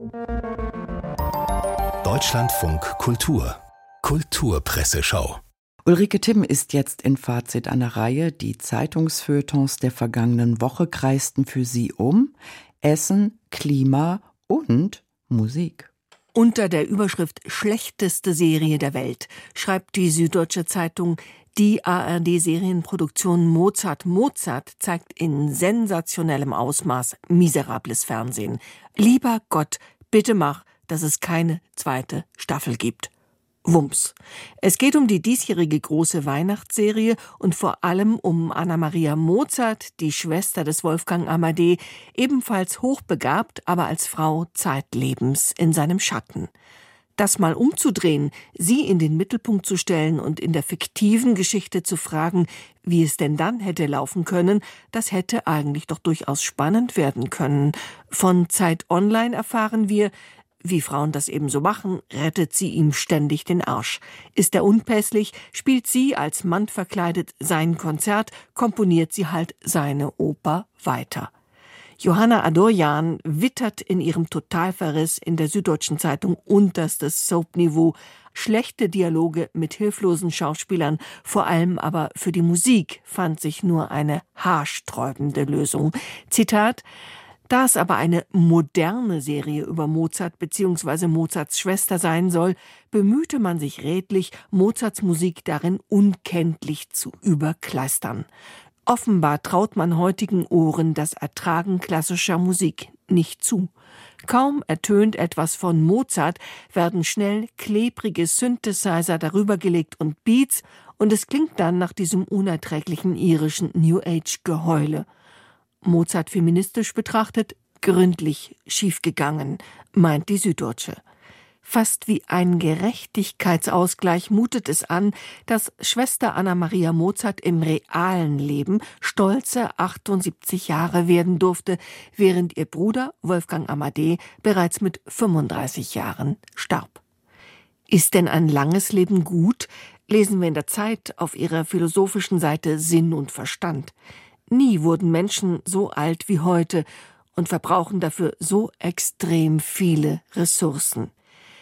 Deutschlandfunk Kultur Kulturpresseschau. Ulrike Timm ist jetzt in Fazit an der Reihe. Die Zeitungsfeuilletons der vergangenen Woche kreisten für sie um Essen, Klima und Musik. Unter der Überschrift »Schlechteste Serie der Welt« schreibt die Süddeutsche Zeitung, die ARD-Serienproduktion Mozart zeigt in sensationellem Ausmaß miserables Fernsehen. Lieber Gott, bitte mach, dass es keine zweite Staffel gibt. Wumms. Es geht um die diesjährige große Weihnachtsserie und vor allem um Anna-Maria Mozart, die Schwester des Wolfgang Amadé, ebenfalls hochbegabt, aber als Frau zeitlebens in seinem Schatten. Das mal umzudrehen, sie in den Mittelpunkt zu stellen und in der fiktiven Geschichte zu fragen, wie es denn dann hätte laufen können, das hätte eigentlich doch durchaus spannend werden können. Von Zeit Online erfahren wir, wie Frauen das eben so machen, rettet sie ihm ständig den Arsch. Ist er unpässlich, spielt sie als Mann verkleidet sein Konzert, komponiert sie halt seine Oper weiter. Johanna Adorjan wittert in ihrem Totalverriss in der Süddeutschen Zeitung unterstes Soap-Niveau, schlechte Dialoge mit hilflosen Schauspielern, vor allem aber für die Musik fand sich nur eine haarsträubende Lösung. Zitat: Da es aber eine moderne Serie über Mozart bzw. Mozarts Schwester sein soll, bemühte man sich redlich, Mozarts Musik darin unkenntlich zu überkleistern. Offenbar traut man heutigen Ohren das Ertragen klassischer Musik nicht zu. Kaum ertönt etwas von Mozart, werden schnell klebrige Synthesizer darüber gelegt und Beats, und es klingt dann nach diesem unerträglichen irischen New-Age-Geheule. Mozart feministisch betrachtet, gründlich schiefgegangen, meint die Süddeutsche. Fast wie ein Gerechtigkeitsausgleich mutet es an, dass Schwester Anna-Maria Mozart im realen Leben stolze 78 Jahre werden durfte, während ihr Bruder Wolfgang Amadé bereits mit 35 Jahren starb. Ist denn ein langes Leben gut? Lesen wir in der Zeit auf ihrer philosophischen Seite Sinn und Verstand. Nie wurden Menschen so alt wie heute und verbrauchen dafür so extrem viele Ressourcen.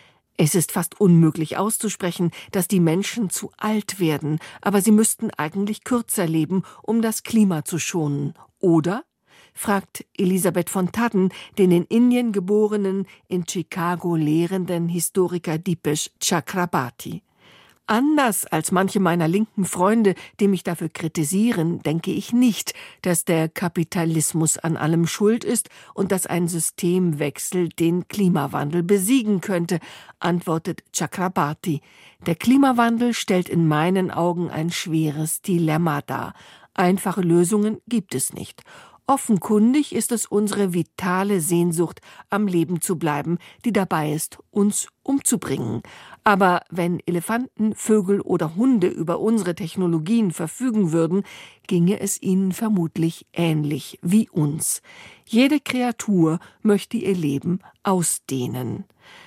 Es ist fast unmöglich auszusprechen, dass die Menschen zu alt werden, aber sie müssten eigentlich kürzer leben, um das Klima zu schonen. Oder? Fragt Elisabeth von Thadden den in Indien geborenen, in Chicago lehrenden Historiker Dipesh Chakrabarti. Anders als manche meiner linken Freunde, die mich dafür kritisieren, denke ich nicht, dass der Kapitalismus an allem schuld ist und dass ein Systemwechsel den Klimawandel besiegen könnte, antwortet Chakrabarti. Der Klimawandel stellt in meinen Augen ein schweres Dilemma dar. Einfache Lösungen gibt es nicht. Offenkundig ist es unsere vitale Sehnsucht, am Leben zu bleiben, die dabei ist, uns umzubringen. Aber wenn Elefanten, Vögel oder Hunde über unsere Technologien verfügen würden, ginge es ihnen vermutlich ähnlich wie uns. Jede Kreatur möchte ihr Leben ausdehnen.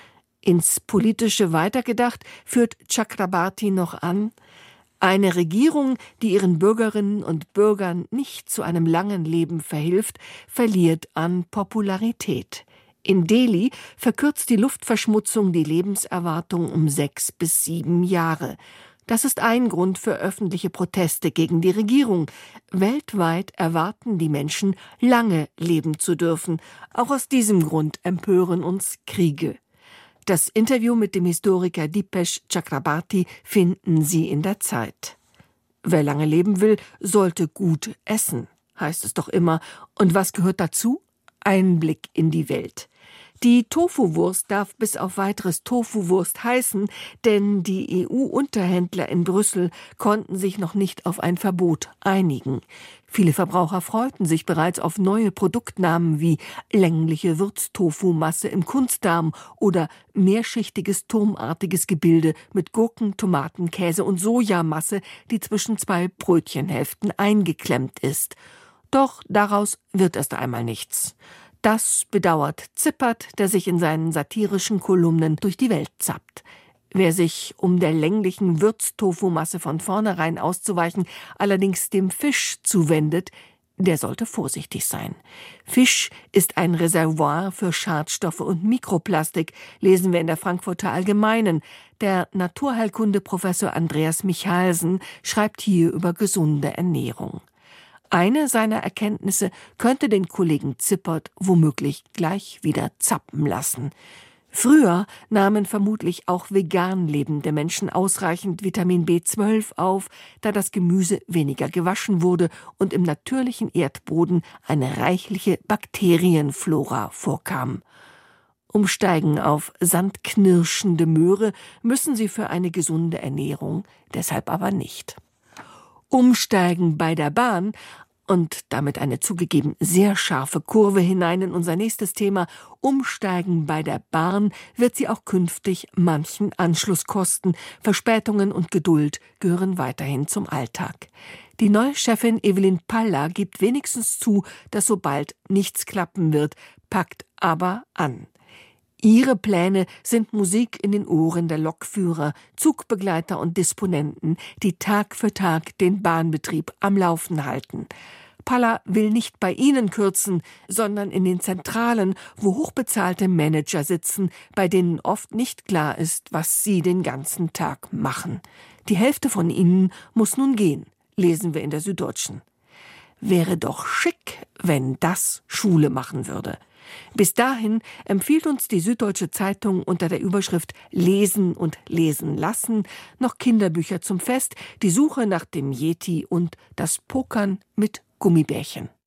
Ins Politische weitergedacht führt Chakrabarti noch an: Eine Regierung, die ihren Bürgerinnen und Bürgern nicht zu einem langen Leben verhilft, verliert an Popularität. In Delhi verkürzt die Luftverschmutzung die Lebenserwartung um 6 bis 7 Jahre. Das ist ein Grund für öffentliche Proteste gegen die Regierung. Weltweit erwarten die Menschen, lange leben zu dürfen. Auch aus diesem Grund empören uns Kriege. Das Interview mit dem Historiker Dipesh Chakrabarti finden Sie in der Zeit. Wer lange leben will, sollte gut essen, heißt es doch immer. Und was gehört dazu? Einblick in die Welt. Die Tofu-Wurst darf bis auf weiteres Tofu-Wurst heißen, denn die EU-Unterhändler in Brüssel konnten sich noch nicht auf ein Verbot einigen. Viele Verbraucher freuten sich bereits auf neue Produktnamen wie längliche Würztofu-Masse im Kunstdarm oder mehrschichtiges turmartiges Gebilde mit Gurken, Tomaten, Käse und Sojamasse, die zwischen 2 Brötchenhälften eingeklemmt ist. Doch daraus wird erst einmal nichts. Das bedauert Zippert, der sich in seinen satirischen Kolumnen durch die Welt zappt. Wer sich, um der länglichen Würztofu-Masse von vornherein auszuweichen, allerdings dem Fisch zuwendet, der sollte vorsichtig sein. Fisch ist ein Reservoir für Schadstoffe und Mikroplastik, lesen wir in der Frankfurter Allgemeinen. Der Naturheilkunde-Professor Andreas Michalsen schreibt hier über gesunde Ernährung. Eine seiner Erkenntnisse könnte den Kollegen Zippert womöglich gleich wieder zappen lassen. Früher nahmen vermutlich auch vegan lebende Menschen ausreichend Vitamin B12 auf, da das Gemüse weniger gewaschen wurde und im natürlichen Erdboden eine reichliche Bakterienflora vorkam. Umsteigen auf sandknirschende Möhre müssen sie für eine gesunde Ernährung deshalb aber nicht. Umsteigen bei der Bahn und damit eine zugegeben sehr scharfe Kurve hinein in unser nächstes Thema. Umsteigen bei der Bahn wird sie auch künftig manchen Anschluss kosten. Verspätungen und Geduld gehören weiterhin zum Alltag. Die neue Chefin Evelyn Palla gibt wenigstens zu, dass so bald nichts klappen wird, packt aber an. Ihre Pläne sind Musik in den Ohren der Lokführer, Zugbegleiter und Disponenten, die Tag für Tag den Bahnbetrieb am Laufen halten. Palla will nicht bei ihnen kürzen, sondern in den Zentralen, wo hochbezahlte Manager sitzen, bei denen oft nicht klar ist, was sie den ganzen Tag machen. Die Hälfte von ihnen muss nun gehen, lesen wir in der Süddeutschen. Wäre doch schick, wenn das Schule machen würde. Bis dahin empfiehlt uns die Süddeutsche Zeitung unter der Überschrift Lesen und lesen lassen noch Kinderbücher zum Fest, die Suche nach dem Yeti und das Pokern mit Gummibärchen.